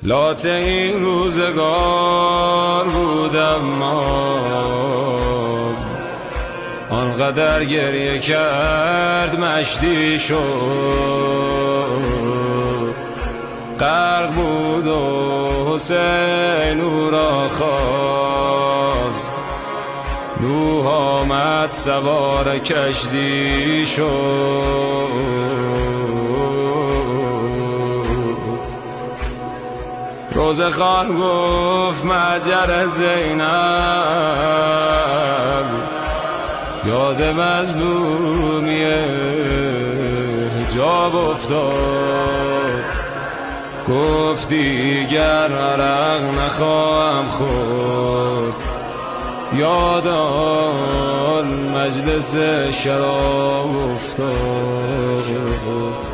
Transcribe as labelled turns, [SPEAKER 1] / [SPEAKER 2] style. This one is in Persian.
[SPEAKER 1] لات این روزگار بودم ما، آنقدر گریه کرد مشتی شد، غرق بود و حسین او را خواست، نوح آمد سوار کشتی شد. روزخان گفت مهجر زینب، یاد مظلومی حجاب افتاد، گفت دیگر عرق نخواهم خورد، یاد آن مجلس شراب افتاد.